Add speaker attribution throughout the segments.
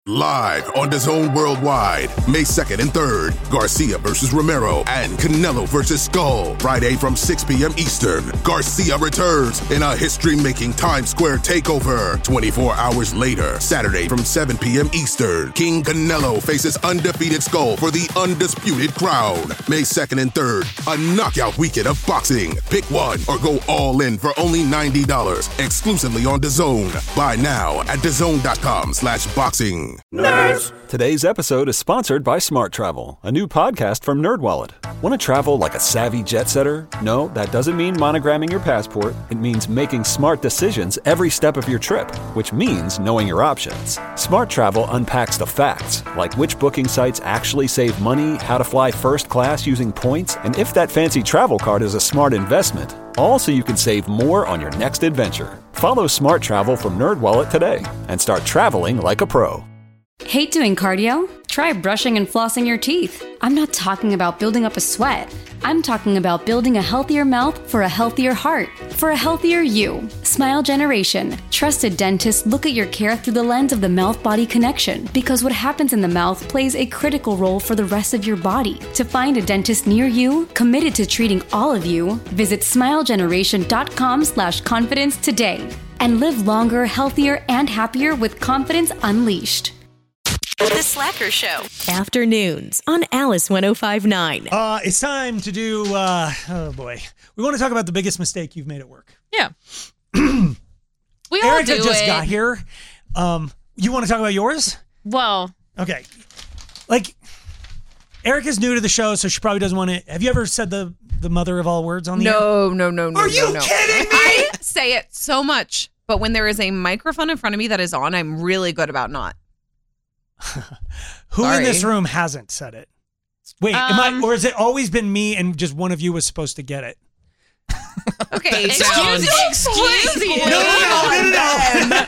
Speaker 1: Live on DAZN Worldwide, May 2nd and 3rd, Garcia versus Romero and Canelo versus Skull. Friday from 6 p.m. Eastern, Garcia returns in a history-making Times Square takeover. 24 hours later, Saturday from 7 p.m. Eastern, King Canelo faces undefeated Skull for the undisputed crown. May 2nd and 3rd, a knockout weekend of boxing. Pick one or go all in for only $90, exclusively on DAZN. Buy now at DAZN.com/boxing.
Speaker 2: Nerds! Today's episode is sponsored by Smart Travel, a new podcast from NerdWallet. Want to travel like a savvy jet setter? No, that doesn't mean monogramming your passport. It means making smart decisions every step of your trip, which means knowing your options. Smart Travel unpacks the facts, like which booking sites actually save money, how to fly first class using points, and if that fancy travel card is a smart investment. All so you can save more on your next adventure. Follow Smart Travel from NerdWallet today and start traveling like a pro.
Speaker 3: Hate doing cardio? Try brushing and flossing your teeth. I'm not talking about building up a sweat. I'm talking about building a healthier mouth for a healthier heart, for a healthier you. Smile Generation. Trusted dentists look at your care through the lens of the mouth-body connection, because what happens in the mouth plays a critical role for the rest of your body. To find a dentist near you, committed to treating all of you, visit smilegeneration.com/confidence today and live longer, healthier, and happier with confidence unleashed.
Speaker 4: The Slacker Show.
Speaker 5: Afternoons on Alice 105.9.
Speaker 6: It's time to do, oh boy. We want to talk about the biggest mistake you've made at work.
Speaker 7: Yeah. We all
Speaker 6: Erica
Speaker 7: do
Speaker 6: just
Speaker 7: it.
Speaker 6: got here. You want to talk about yours?
Speaker 7: Well.
Speaker 6: Okay. Like, Erica's new to the show, so she probably doesn't want to. Have you ever said the mother of all words on the air?
Speaker 8: No.
Speaker 6: Are you kidding me?
Speaker 8: I say it so much, but when there is a microphone in front of me that is on, I'm really good about not.
Speaker 6: Who in this room hasn't said it? Wait, or has it always been me and just one of you was supposed to get it?
Speaker 8: Okay,
Speaker 7: Excuse you.
Speaker 6: No.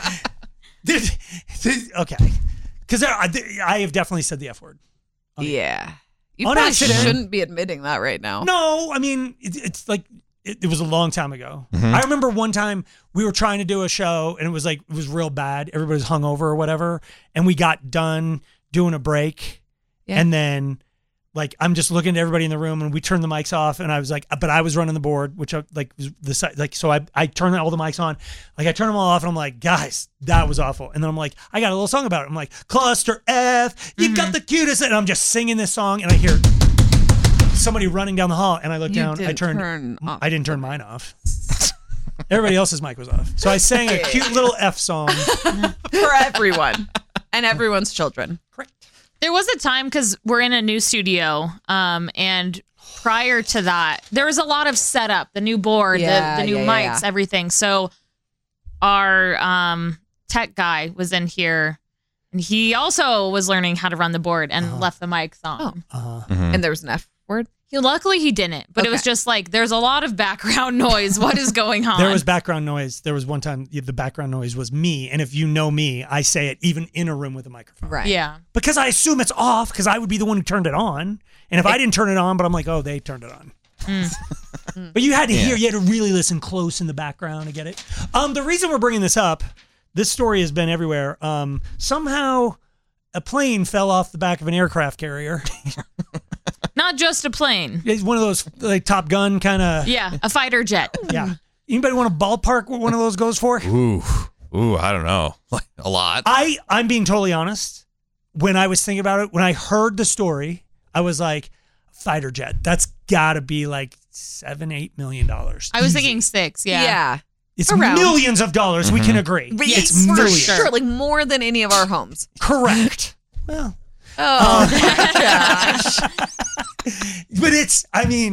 Speaker 6: Okay. Because I have definitely said the F word.
Speaker 8: Yeah. You
Speaker 6: On
Speaker 8: probably
Speaker 6: accident.
Speaker 8: shouldn't be admitting that right now.
Speaker 6: No, I mean, it's like, it was a long time ago. I remember one time we were trying to do a show and it was real bad. Everybody was hungover or whatever. And we got done doing a break. Yeah. And then I'm just looking at everybody in the room and we turned the mics off and I was like, but I was running the board, which was the side, so I turned all the mics on. I turned them all off and I'm like, guys, that was awful. And then I'm like, I got a little song about it. I'm like, cluster F, you got the cutest. And I'm just singing this song and I hear somebody running down the hall and I look down. I didn't turn mine off. Everybody else's mic was off. So I sang a cute little F song
Speaker 8: for everyone and everyone's children.
Speaker 6: Correct.
Speaker 7: There was a time, because we're in a new studio, and prior to that, there was a lot of setup, the new board, the new mics, everything. So our tech guy was in here, and he also was learning how to run the board and left the mics on.
Speaker 8: And there was an F word?
Speaker 7: Luckily, he didn't, but it was just there's a lot of background noise. What is going on?
Speaker 6: There was background noise. There was one time the background noise was me. And if you know me, I say it even in a room with a microphone.
Speaker 8: Right.
Speaker 7: Yeah.
Speaker 6: Because I assume it's off because I would be the one who turned it on. And if I didn't turn it on, but I'm like, oh, they turned it on. But you had to hear, you had to really listen close in the background to get it. The reason we're bringing this up, this story has been everywhere. Somehow a plane fell off the back of an aircraft carrier.
Speaker 7: Not just a plane.
Speaker 6: It's one of those Top Gun kind of.
Speaker 7: Yeah, a fighter jet.
Speaker 6: Yeah. Anybody want to ballpark what one of those goes for?
Speaker 9: Ooh, I don't know. A lot.
Speaker 6: I'm being totally honest. When I was thinking about it, when I heard the story, I was like, fighter jet. That's got to be $7-8 million.
Speaker 7: I was thinking 6. Yeah.
Speaker 8: Yeah.
Speaker 6: It's millions of dollars. We can agree.
Speaker 8: Yes,
Speaker 6: it's millions.
Speaker 8: Sure, more than any of our homes.
Speaker 6: Correct. Well.
Speaker 8: Oh, my gosh.
Speaker 6: But it's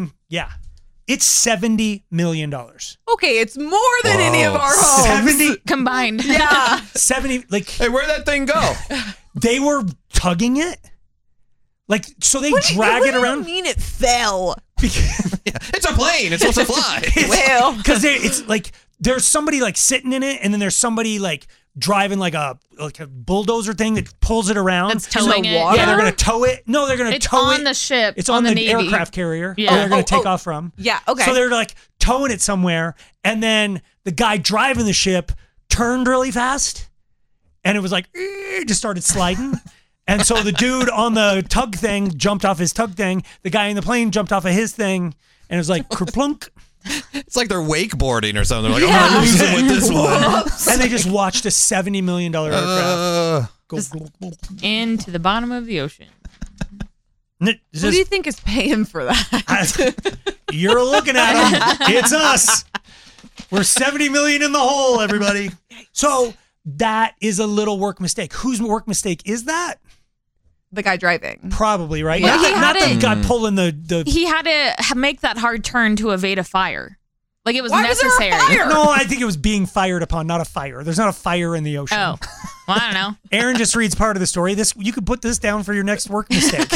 Speaker 6: $70 million.
Speaker 8: Okay, it's more than any of our homes.
Speaker 6: 70
Speaker 7: combined.
Speaker 8: Yeah.
Speaker 6: 70,
Speaker 9: hey, where'd that thing go?
Speaker 6: They were tugging it. So they drag it around.
Speaker 8: What do you mean it fell?
Speaker 9: It's a plane. It's supposed to fly.
Speaker 8: Well.
Speaker 6: Because it's there's somebody sitting in it and then there's somebody driving a bulldozer thing that pulls it around.
Speaker 7: That's towing it.
Speaker 6: Yeah, they're going to tow it. No, they're going to tow it.
Speaker 7: It's on the ship.
Speaker 6: It's on the
Speaker 7: Navy.
Speaker 6: aircraft carrier.
Speaker 7: Yeah.
Speaker 6: They're going to take off from.
Speaker 8: Yeah, okay.
Speaker 6: So they're towing it somewhere and then the guy driving the ship turned really fast and it was like, just started sliding. And so the dude on the tug thing jumped off his tug thing. The guy in the plane jumped off of his thing, and it was like kerplunk.
Speaker 9: It's like they're wakeboarding or something. They're like, I'm going to lose him with this one.
Speaker 6: And they just watched a $70 million aircraft go
Speaker 7: into the bottom of the ocean.
Speaker 8: Who do you think is paying for that?
Speaker 6: You're looking at them. It's us. We're 70 million in the hole, everybody. So that is a little work mistake. Whose work mistake is that?
Speaker 8: The guy driving.
Speaker 6: Probably, right?
Speaker 7: Yeah,
Speaker 6: Not the guy pulling the...
Speaker 7: He had to make that hard turn to evade a fire. Like it was
Speaker 8: Why was
Speaker 7: necessary.
Speaker 8: there a fire?
Speaker 6: No, I think it was being fired upon, not a fire. There's not a fire in the ocean.
Speaker 7: Oh, well, I don't know.
Speaker 6: Aaron just reads part of the story. You could put this down for your next work mistake.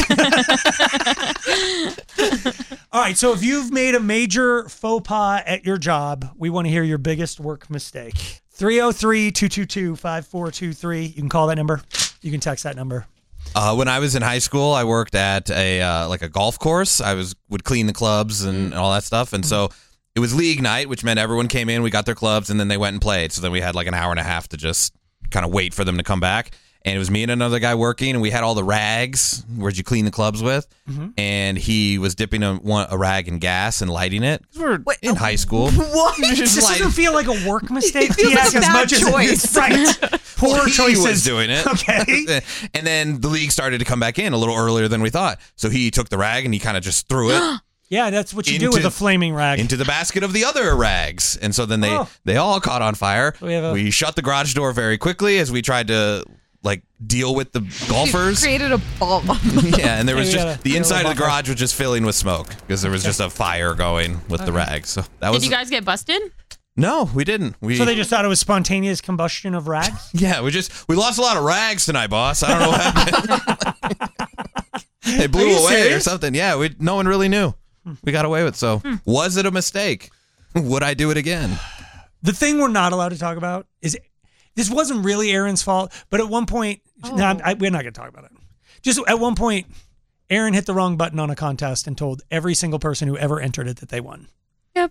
Speaker 6: All right, so if you've made a major faux pas at your job, we want to hear your biggest work mistake. 303-222-5423. You can call that number. You can text that number.
Speaker 9: When I was in high school, I worked at a golf course. I would clean the clubs and all that stuff, and so it was league night, which meant everyone came in, we got their clubs, and then they went and played. So then we had like an hour and a half to just kind of wait for them to come back. And it was me and another guy working, and we had all the rags where'd you clean the clubs with, and he was dipping a rag in gas and lighting it. We're in high school.
Speaker 8: What?
Speaker 6: This doesn't feel like a work mistake.
Speaker 8: It feels like
Speaker 6: as
Speaker 8: bad
Speaker 6: much
Speaker 8: choice.
Speaker 6: As right. Poor choices.
Speaker 9: He was doing it.
Speaker 6: Okay.
Speaker 9: And then the league started to come back in a little earlier than we thought. So he took the rag and he kind of just threw it.
Speaker 6: Yeah, that's what you do with a flaming rag.
Speaker 9: Into the basket of the other rags. And so then they all caught on fire. We shut the garage door very quickly as we tried to deal with the golfers.
Speaker 8: You created a bomb.
Speaker 9: Yeah, and there was just the inside of the garage was just filling with smoke because there was just a fire going with the rags. So that was.
Speaker 7: Did you guys get busted?
Speaker 9: No, we didn't.
Speaker 6: So they just thought it was spontaneous combustion of rags?
Speaker 9: Yeah, we lost a lot of rags tonight, boss. I don't know what happened. They blew away
Speaker 6: serious?
Speaker 9: or something. Yeah, no one really knew. We got away with it. So was it a mistake? Would I do it again?
Speaker 6: The thing we're not allowed to talk about is this wasn't really Aaron's fault, but at one point, we're not going to talk about it. Just at one point, Aaron hit the wrong button on a contest and told every single person who ever entered it that they won.
Speaker 7: Yep.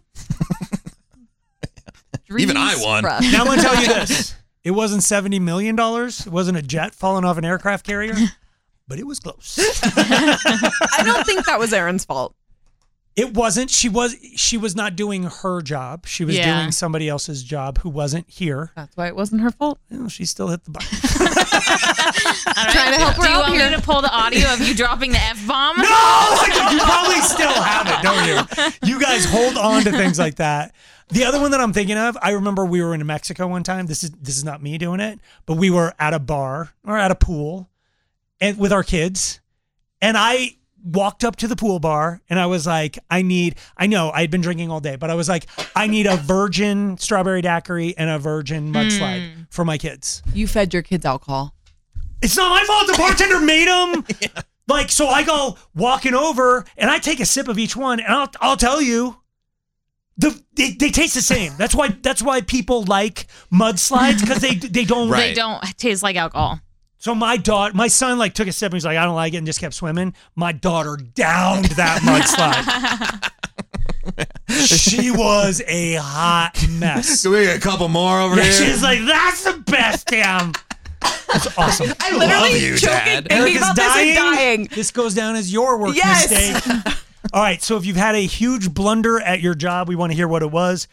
Speaker 9: Even I won.
Speaker 6: Now I'm going to tell you this. It wasn't $70 million. It wasn't a jet falling off an aircraft carrier, but it was close.
Speaker 8: I don't think that was Aaron's fault.
Speaker 6: It wasn't. She was not doing her job. She was doing somebody else's job who wasn't here.
Speaker 8: That's why it wasn't her fault.
Speaker 6: She still hit the button.
Speaker 8: Trying to help her out
Speaker 7: Do you
Speaker 8: here.
Speaker 7: want me to pull the audio of you dropping the F-bomb?
Speaker 6: No! You probably still have it, don't you? You guys hold on to things like that. The other one that I'm thinking of, I remember we were in Mexico one time. This is not me doing it, but we were at a bar or at a pool and with our kids, and I walked up to the pool bar and I was like, I know I'd been drinking all day, but I was like, I need a virgin strawberry daiquiri and a virgin mudslide for my kids.
Speaker 8: You fed your kids alcohol.
Speaker 6: It's not my fault. The bartender made them. So I go walking over and I take a sip of each one, and I'll tell you, they taste the same. That's why people like mudslides, because they don't
Speaker 7: They don't taste like alcohol.
Speaker 6: So my son took a sip and he's like, I don't like it, and just kept swimming. My daughter downed that mudslide. She was a hot mess.
Speaker 9: Can we get a couple more over here?
Speaker 6: She's like, that's the best, damn. That's awesome.
Speaker 8: I literally
Speaker 9: love you,
Speaker 8: choking,
Speaker 9: Dad.
Speaker 8: thinking
Speaker 6: Erica's
Speaker 8: about this and dying.
Speaker 6: This goes down as your work
Speaker 8: Yes.
Speaker 6: mistake. All right, so if you've had a huge blunder at your job, we want to hear what it was.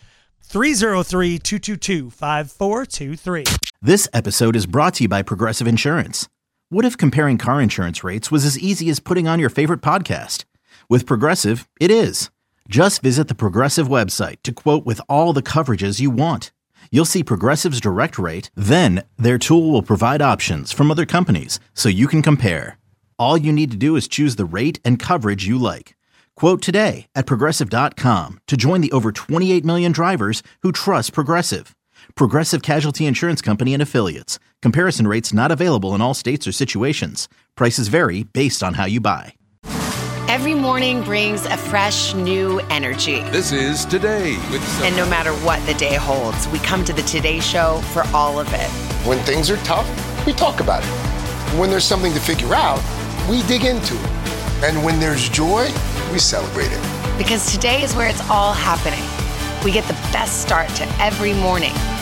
Speaker 6: 303-222-5423.
Speaker 10: This episode is brought to you by Progressive Insurance. What if comparing car insurance rates was as easy as putting on your favorite podcast? With Progressive, it is. Just visit the Progressive website to quote with all the coverages you want. You'll see Progressive's direct rate, then their tool will provide options from other companies so you can compare. All you need to do is choose the rate and coverage you like. Quote today at Progressive.com to join the over 28 million drivers who trust Progressive. Progressive Casualty Insurance Company and Affiliates. Comparison rates not available in all states or situations. Prices vary based on how you buy.
Speaker 11: Every morning brings a fresh, new energy.
Speaker 12: This is Today with
Speaker 11: And no matter what the day holds, we come to the Today Show for all of it.
Speaker 13: When things are tough, we talk about it. When there's something to figure out, we dig into it. And when there's joy, we celebrate it.
Speaker 11: Because today is where it's all happening. We get the best start to every morning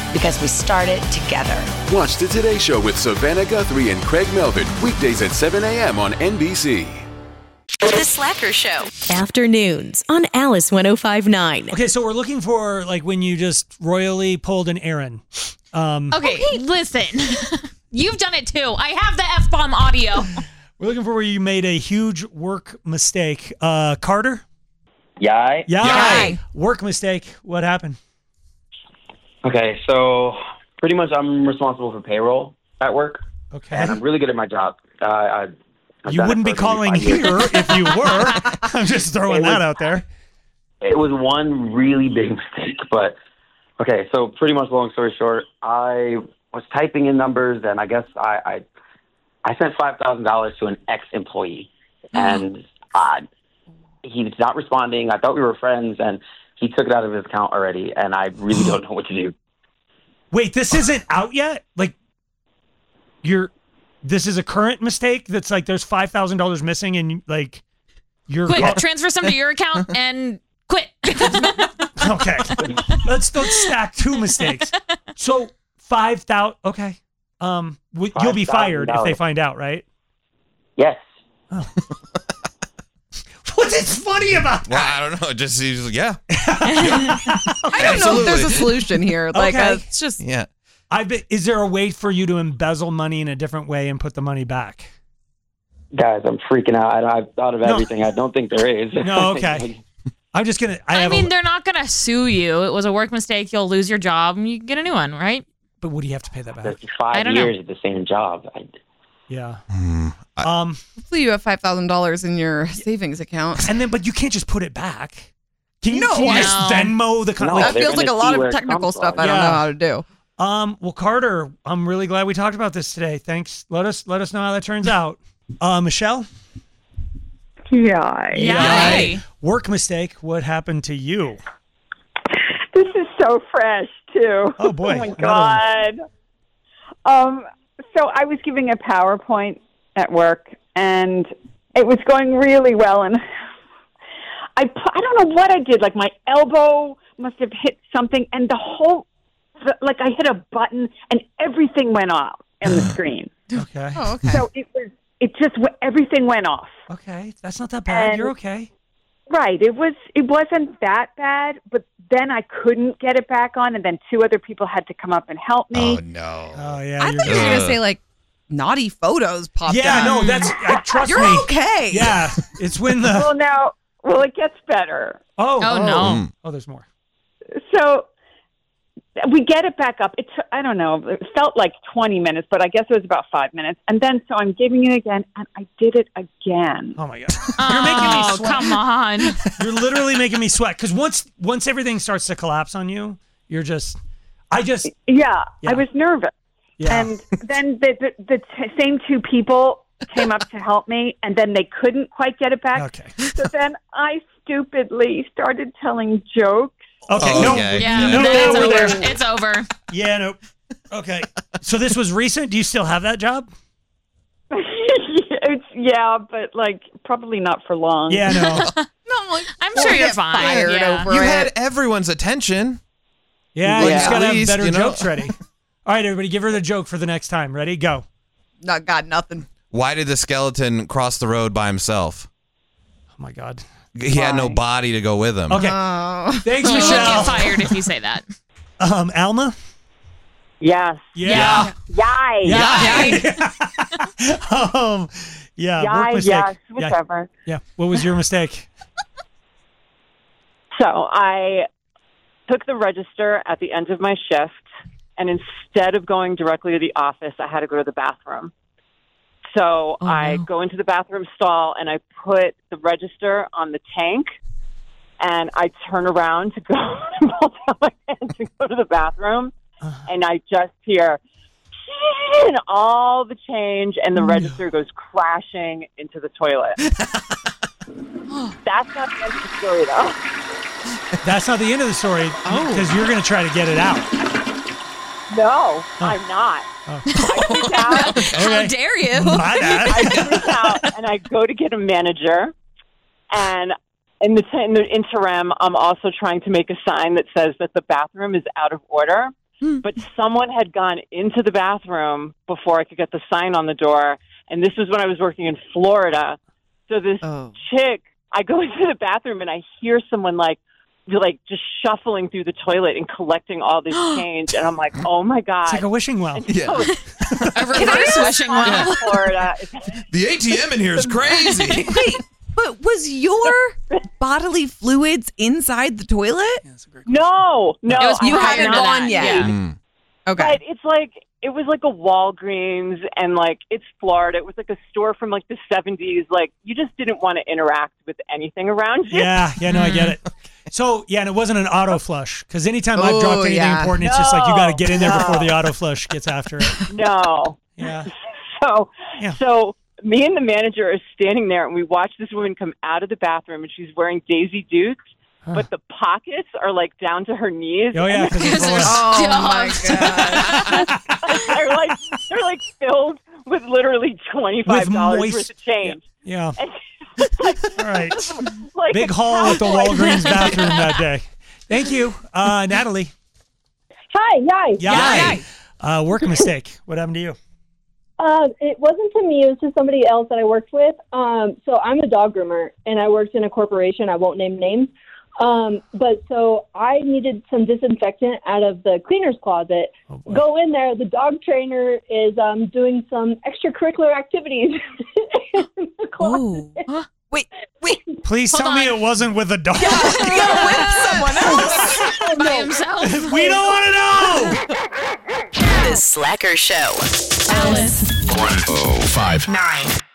Speaker 11: because we started together.
Speaker 12: Watch The Today Show with Savannah Guthrie and Craig Melvin weekdays at 7 a.m. on NBC.
Speaker 4: The Slacker Show.
Speaker 5: Afternoons on Alice 105.9.
Speaker 6: Okay, so we're looking for like when you just royally pulled an Aaron.
Speaker 7: Okay, listen. You've done it too. I have the F-bomb audio.
Speaker 6: We're looking for where you made a huge work mistake. Carter?
Speaker 14: Yay.
Speaker 6: Yay. Work mistake. What happened?
Speaker 14: Okay, so pretty much I'm responsible for payroll at work.
Speaker 6: Okay.
Speaker 14: And I'm really good at my job. I've
Speaker 6: You
Speaker 14: done it
Speaker 6: wouldn't be
Speaker 14: for
Speaker 6: calling
Speaker 14: 5 years.
Speaker 6: here if you were. I'm just throwing that out there.
Speaker 14: It was one really big mistake, but okay, so pretty much long story short, I was typing in numbers and I guess I sent $5,000 to an ex-employee and he's not responding. I thought we were friends and he took it out of his account already and I really don't know what to do.
Speaker 6: Wait, this isn't out yet? Like, this is a current mistake that's like there's $5,000 missing and like you're...
Speaker 7: Quit, transfer some to your account and quit.
Speaker 6: Okay. Let's stack two mistakes. So 5,000, okay. You'll be fired if they find out, right?
Speaker 14: Yes.
Speaker 6: Oh. What's funny about that?
Speaker 9: Well, I don't know. It just seems like, yeah.
Speaker 8: I don't know if there's a solution here. Like,
Speaker 6: Okay.
Speaker 8: it's just...
Speaker 9: Yeah.
Speaker 6: Is there a way for you to embezzle money in a different way and put the money back?
Speaker 14: Guys, I'm freaking out. I've thought of everything. I don't think there is.
Speaker 6: No, okay. I'm just going to...
Speaker 7: I mean, they're not going to sue you. It was a work mistake. You'll lose your job and you can get a new one, right?
Speaker 6: But would you have to pay that back?
Speaker 14: That's 5 years at the same job.
Speaker 6: Yeah.
Speaker 8: Hopefully you have $5,000 in your savings account.
Speaker 6: But you can't just put it back. Can you
Speaker 8: No.
Speaker 6: just Venmo the company?
Speaker 8: That feels like a lot of technical stuff I don't know how to do.
Speaker 6: Well, Carter, I'm really glad we talked about this today. Thanks. Let us know how that turns out. Michelle?
Speaker 15: Yay.
Speaker 6: Work mistake. What happened to you?
Speaker 15: This is so fresh, too.
Speaker 6: Oh, boy.
Speaker 15: Oh, my God. So I was giving a PowerPoint at work, and it was going really well, and I don't know what I did. Like, my elbow must have hit something, and I hit a button, and everything went off on the screen.
Speaker 6: Okay.
Speaker 15: Oh, okay. So everything went off.
Speaker 6: Okay, that's not that bad. You're okay.
Speaker 15: Right. It wasn't that bad, but then I couldn't get it back on, and then 2 other people had to come up and help me.
Speaker 9: Oh, no.
Speaker 6: Oh, yeah.
Speaker 8: I thought you were going to say, like, naughty photos popped up.
Speaker 6: Yeah, no, trust me.
Speaker 8: You're okay.
Speaker 6: Yeah, it's when the...
Speaker 15: Well, it gets better.
Speaker 6: Oh,
Speaker 7: no.
Speaker 6: Oh, there's more.
Speaker 15: So we get it back up. I don't know. It felt like 20 minutes, but I guess it was about 5 minutes. And then, so I'm giving it again, and I did it again.
Speaker 6: Oh, my God. You're making me sweat.
Speaker 7: Come on.
Speaker 6: You're literally making me sweat. Because once everything starts to collapse on you, you're just...
Speaker 15: Yeah, I was nervous.
Speaker 6: Yeah.
Speaker 15: And then the same 2 people came up to help me, and then they couldn't quite get it back.
Speaker 6: Okay.
Speaker 15: So then I stupidly started telling jokes.
Speaker 6: Okay, no.
Speaker 7: Yeah,
Speaker 6: No,
Speaker 7: it's
Speaker 6: no,
Speaker 7: over.
Speaker 6: no.
Speaker 7: It's over.
Speaker 6: Yeah, nope. Okay. So this was recent? Do you still have that job?
Speaker 15: But like probably not for long.
Speaker 6: Yeah, no.
Speaker 7: I'm sure you're fine.
Speaker 8: Fired over
Speaker 9: You
Speaker 8: it.
Speaker 9: had everyone's attention.
Speaker 6: Yeah, you just got to have
Speaker 9: At least,
Speaker 6: better
Speaker 9: you know.
Speaker 6: jokes ready. All right, everybody, give her the joke for the next time. Ready? Go.
Speaker 8: Not got nothing.
Speaker 9: Why did the skeleton cross the road by himself?
Speaker 6: Oh, my God.
Speaker 9: He had no body to go with him.
Speaker 6: Okay. Thanks,
Speaker 7: You will
Speaker 6: Michelle.
Speaker 7: get fired if you say that.
Speaker 6: Alma?
Speaker 15: Yes.
Speaker 6: Yeah.
Speaker 15: Yay.
Speaker 6: Yeah. Yeah. Work mistake.
Speaker 15: Yes. Whatever.
Speaker 6: Yeah. What was your mistake?
Speaker 15: So I took the register at the end of my shift, and instead of going directly to the office, I had to go to the bathroom. So I go into the bathroom stall, and I put the register on the tank, and I turn around to go and pull down my pants to go to the bathroom, and I just hear and all the change, and the register goes crashing into the toilet. That's not the end of the story, though.
Speaker 6: That's not the end of the story because you're going to try to get it out.
Speaker 15: No, I'm not. I freak out.
Speaker 7: How dare you?
Speaker 6: My bad.
Speaker 15: I freak out, and I go to get a manager. And in the interim, I'm also trying to make a sign that says that the bathroom is out of order. but someone had gone into the bathroom before I could get the sign on the door. And this was when I was working in Florida. So this chick, I go into the bathroom and I hear someone like just shuffling through the toilet and collecting all this change. And I'm like, oh my God.
Speaker 6: It's like a wishing well.
Speaker 9: Yeah.
Speaker 7: A reverse wishing well.
Speaker 15: Florida.
Speaker 9: The ATM in here is crazy.
Speaker 8: Wait, but was your bodily fluids inside the toilet?
Speaker 15: No.
Speaker 8: You haven't gone yet.
Speaker 7: Yeah.
Speaker 8: Okay.
Speaker 15: But it's like, it was like a Walgreens, and like it's Florida. It was like a store from like the 70s. Like you just didn't want to interact with anything around you.
Speaker 6: Yeah, no, I get it. So, yeah, and it wasn't an auto flush, because anytime I've dropped anything important, it's just like you got to get in there before the auto flush gets after it.
Speaker 15: No.
Speaker 6: Yeah.
Speaker 15: So me and the manager are standing there, and we watch this woman come out of the bathroom, and she's wearing Daisy Dukes. But the pockets are like down to her knees.
Speaker 6: Oh yeah,
Speaker 8: oh my God!
Speaker 15: they're like filled with literally $25 worth of change.
Speaker 6: Yeah.
Speaker 15: All
Speaker 6: right.
Speaker 15: Like
Speaker 6: big haul at the Walgreens bathroom that day. Thank you, Natalie.
Speaker 16: Hi.
Speaker 6: Yay. Work mistake. What happened to you?
Speaker 16: It wasn't to me. It was to somebody else that I worked with. So I'm a dog groomer, and I worked in a corporation. I won't name names. But so I needed some disinfectant out of the cleaner's closet. Go in there. The dog trainer is doing some extracurricular activities in the closet.
Speaker 8: Huh? Wait.
Speaker 6: Please tell me it wasn't with a dog.
Speaker 8: With someone else.
Speaker 7: By himself.
Speaker 6: We don't want to know.
Speaker 4: The Slacker Show.
Speaker 5: Alice.
Speaker 1: 1059.